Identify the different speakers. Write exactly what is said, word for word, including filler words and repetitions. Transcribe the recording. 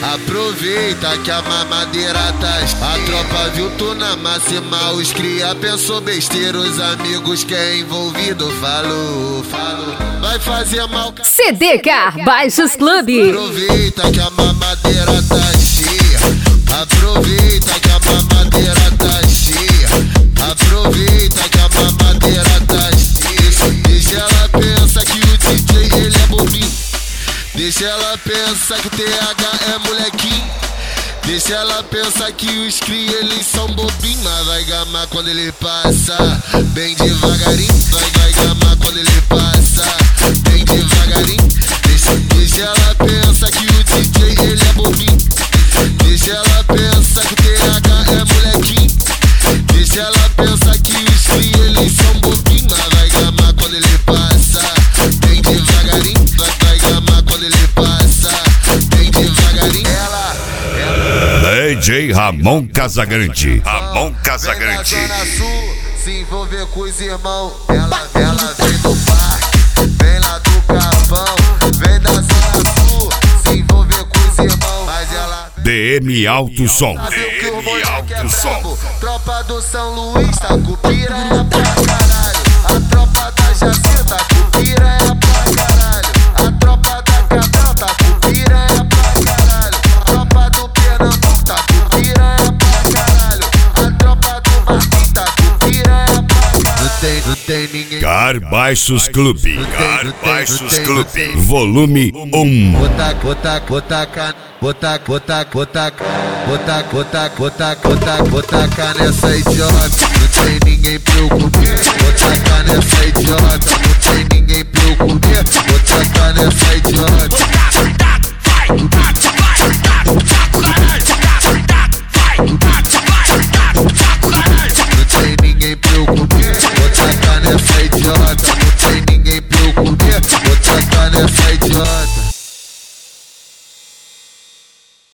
Speaker 1: Aproveita que a mamadeira tá. A tropa viu tu na máxima. Os cria pensou besteira. Os amigos que é envolvido falou, falou. Vai fazer mal.
Speaker 2: C D K Baixos Clube.
Speaker 1: Aproveita que a mamadeira tá cheia. Aproveita que a mamadeira tá cheia. Aproveita que a mamadeira tá cheia. Deixa ela pensar que o D J ele é bobinho. Deixa ela pensar que o T H é molequinho. Deixa ela pensar que os cria eles são bobinhos. Mas vai gamar quando ele passa, bem devagarinho. Vai, vai gamar quando ele passa, bem devagarinho. Deixa, deixa ela pensar que o D J ele é bobinho. Deixa ela pensar que o T H é molequinho. Deixa ela pensar que os cria eles são bobinhos. Mas vai gamar quando ele passa, bem devagarinho. Vai, vai gamar quando ele passa, bem devagarinho. Ela, ela
Speaker 3: D J Ramon Casagrande. Ramon Casagrande.
Speaker 1: Vem da Zona Sul, se envolver com os irmãos. Ela, ela vem do parque, vem lá do Capão. Vem da Zona Sul, se envolver com os irmãos. Mas ela
Speaker 3: D M Alto Som.
Speaker 1: sabe o que o
Speaker 3: D M
Speaker 1: moleque é
Speaker 3: Alto Som.
Speaker 1: brabo. Tropa do São Luís, tá com piranha pra caralho. A tropa da Jacinta, com piranha pra caralho. A tropa da Cabral, tá com piranha pra caralho. A tropa do Pernambuco, tá com piranha pra caralho. A tropa do Marquinhos, tá com piranha pra caralho. Não tem, não tem ninguém.
Speaker 3: Car Baixos Clube. Car
Speaker 1: não tem,
Speaker 3: Baixos
Speaker 1: não tem, não
Speaker 3: Clube.
Speaker 1: tem.
Speaker 3: Volume um.
Speaker 1: Botar, botar, botar, can, botar, botar, botar, botar, botar, botar, botar, botar cá nessa idiota. Não tem ninguém pra eu comer. Botar cá nessa idiota. Não tem ninguém pra eu comer. Botar cá nessa idiota.